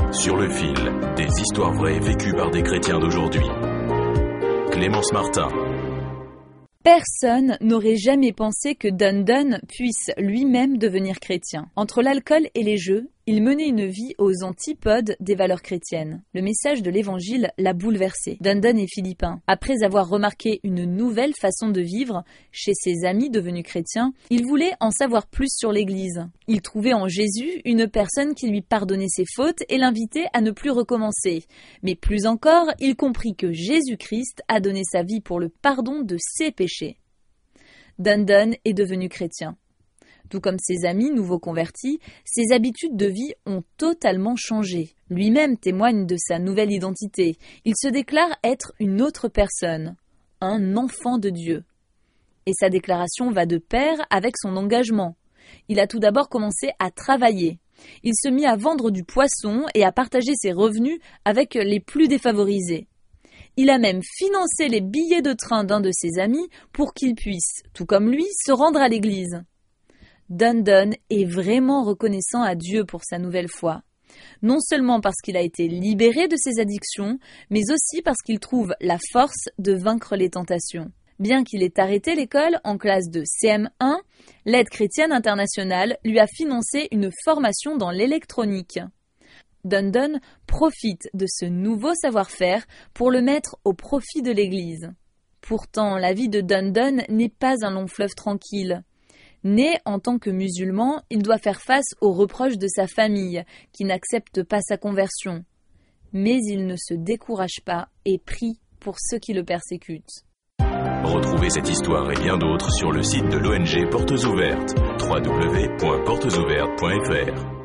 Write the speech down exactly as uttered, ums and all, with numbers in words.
Sur le fil, des histoires vraies vécues par des chrétiens d'aujourd'hui. Clémence Martin. Personne n'aurait jamais pensé que Dundon puisse lui-même devenir chrétien. Entre l'alcool et les jeux, il menait une vie aux antipodes des valeurs chrétiennes. Le message de l'évangile l'a bouleversé. Dundon est philippin. Après avoir remarqué une nouvelle façon de vivre chez ses amis devenus chrétiens, il voulait en savoir plus sur l'Église. Il trouvait en Jésus une personne qui lui pardonnait ses fautes et l'invitait à ne plus recommencer. Mais plus encore, il comprit que Jésus-Christ a donné sa vie pour le pardon de ses péchés. Dundon est devenu chrétien. Tout comme ses amis nouveaux convertis, ses habitudes de vie ont totalement changé. Lui-même témoigne de sa nouvelle identité. Il se déclare être une autre personne, un enfant de Dieu. Et sa déclaration va de pair avec son engagement. Il a tout d'abord commencé à travailler. Il se mit à vendre du poisson et à partager ses revenus avec les plus défavorisés. Il a même financé les billets de train d'un de ses amis pour qu'il puisse, tout comme lui, se rendre à l'église. Dundon est vraiment reconnaissant à Dieu pour sa nouvelle foi. Non seulement parce qu'il a été libéré de ses addictions, mais aussi parce qu'il trouve la force de vaincre les tentations. Bien qu'il ait arrêté l'école en classe de C M un, l'Aide chrétienne internationale lui a financé une formation dans l'électronique. Dundon profite de ce nouveau savoir-faire pour le mettre au profit de l'Église. Pourtant, la vie de Dundon n'est pas un long fleuve tranquille. Né en tant que musulman, il doit faire face aux reproches de sa famille, qui n'accepte pas sa conversion. Mais il ne se décourage pas et prie pour ceux qui le persécutent. Retrouvez cette histoire et bien d'autres sur le site de l'O N G Portes Ouvertes, w w w point portes ouvertes point f r.